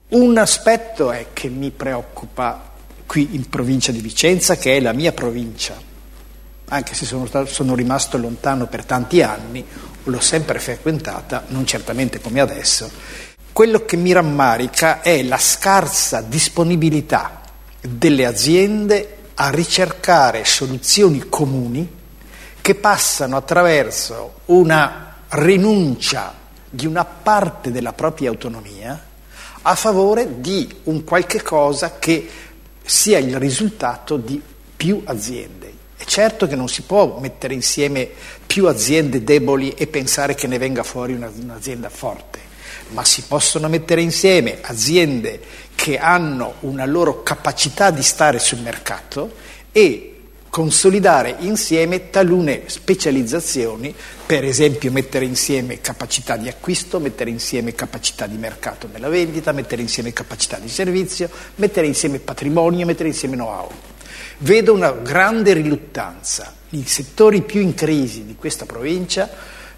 Un aspetto è che mi preoccupa qui in provincia di Vicenza, che è la mia provincia, anche se sono rimasto lontano per tanti anni, l'ho sempre frequentata, non certamente come adesso. Quello che mi rammarica è la scarsa disponibilità delle aziende a ricercare soluzioni comuni che passano attraverso una rinuncia di una parte della propria autonomia a favore di un qualche cosa che sia il risultato di più aziende. È certo che non si può mettere insieme più aziende deboli e pensare che ne venga fuori un'azienda forte, ma si possono mettere insieme aziende che hanno una loro capacità di stare sul mercato e consolidare insieme talune specializzazioni, per esempio mettere insieme capacità di acquisto, mettere insieme capacità di mercato nella vendita, mettere insieme capacità di servizio, mettere insieme patrimonio, mettere insieme know-how. Vedo una grande riluttanza. I settori più in crisi di questa provincia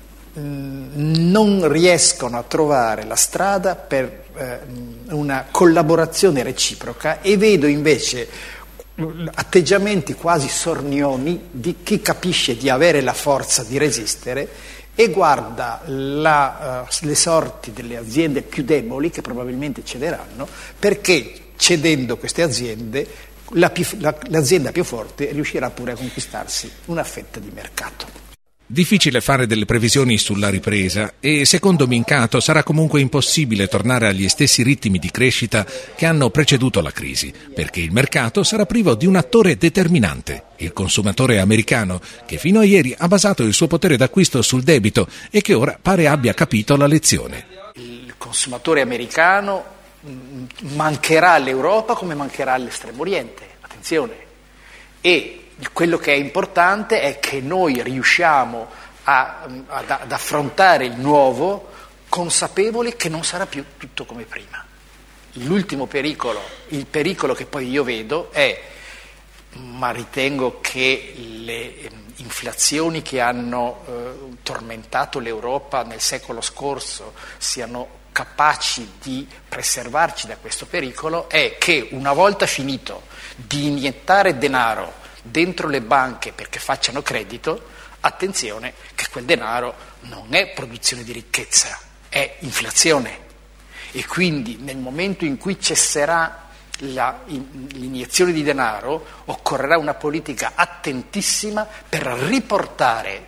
non riescono a trovare la strada per una collaborazione reciproca e vedo invece atteggiamenti quasi sornioni di chi capisce di avere la forza di resistere e guarda le sorti delle aziende più deboli che probabilmente cederanno, perché cedendo queste aziende l'azienda più forte riuscirà pure a conquistarsi una fetta di mercato. Difficile fare delle previsioni sulla ripresa e, secondo Mincato, sarà comunque impossibile tornare agli stessi ritmi di crescita che hanno preceduto la crisi, perché il mercato sarà privo di un attore determinante, il consumatore americano, che fino a ieri ha basato il suo potere d'acquisto sul debito e che ora pare abbia capito la lezione. Il consumatore americano mancherà all'Europa come mancherà all'Estremo Oriente, attenzione, e quello che è importante è che noi riusciamo ad affrontare il nuovo consapevoli che non sarà più tutto come prima. L'ultimo pericolo, il pericolo che poi io vedo è, ma ritengo che le inflazioni che hanno tormentato l'Europa nel secolo scorso siano capaci di preservarci da questo pericolo, è che una volta finito di iniettare denaro dentro le banche perché facciano credito, attenzione che quel denaro non è produzione di ricchezza, è inflazione, e quindi nel momento in cui cesserà l'iniezione di denaro occorrerà una politica attentissima per riportare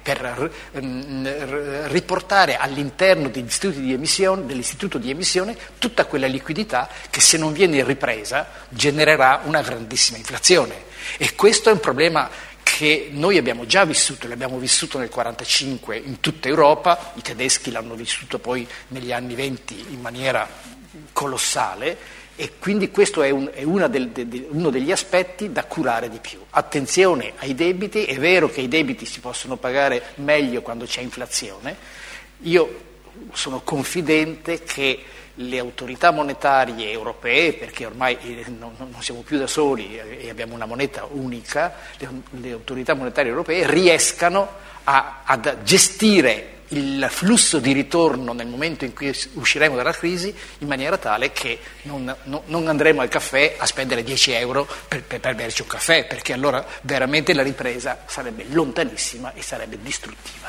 all'interno dell'istituto di emissione tutta quella liquidità che, se non viene ripresa, genererà una grandissima inflazione. E questo è un problema che noi abbiamo già vissuto, l'abbiamo vissuto nel 1945 in tutta Europa, i tedeschi l'hanno vissuto poi negli anni 20 in maniera colossale, e quindi questo è uno degli aspetti da curare di più. Attenzione ai debiti, è vero che i debiti si possono pagare meglio quando c'è inflazione. Io sono confidente che le autorità monetarie europee, perché ormai non siamo più da soli e abbiamo una moneta unica, le autorità monetarie europee riescano a gestire il flusso di ritorno nel momento in cui usciremo dalla crisi in maniera tale che non andremo al caffè a spendere 10 euro per berci un caffè, perché allora veramente la ripresa sarebbe lontanissima e sarebbe distruttiva.